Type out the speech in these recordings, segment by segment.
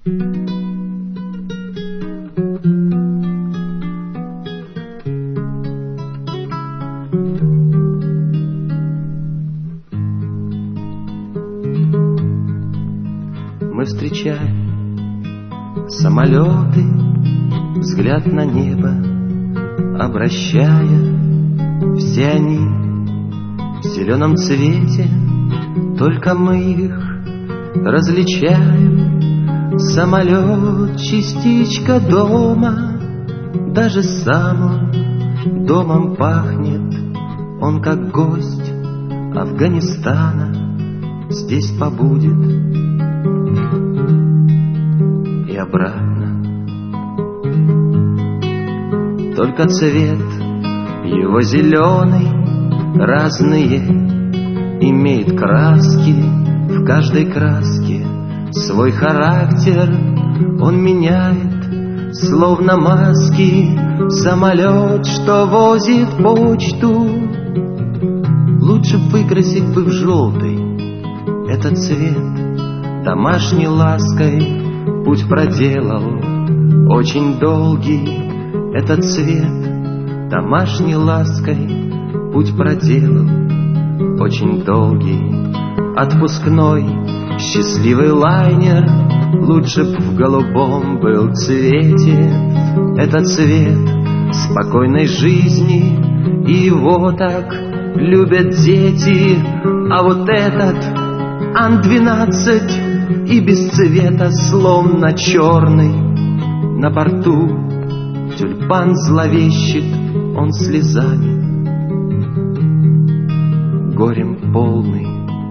Мы встречаем самолеты, взгляд на небо обращая. Все они в зеленом цвете, только мы их различаем. Самолет — частичка дома, даже сам он домом пахнет. Он как гость Афганистана здесь побудет и обратно. Только цвет его зеленый разные имеет краски, в каждой краске свой характер он меняет, словно маски. Самолет, что возит почту, лучше выкрасить бы в желтый этот цвет. Домашней лаской путь проделал очень долгий этот цвет. Домашней лаской путь проделал очень долгий. Отпускной счастливый лайнер лучше б в голубом был цвете. Это цвет спокойной жизни, и его так любят дети. А вот этот Ан-12 и без цвета, словно черный. На борту тюльпан зловещит, он слезами горем полный.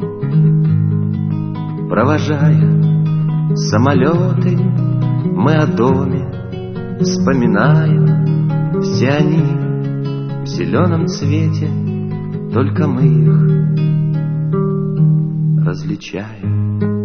Провожая самолеты, мы о доме вспоминаем. Все они в зеленом цвете, только мы их различаем.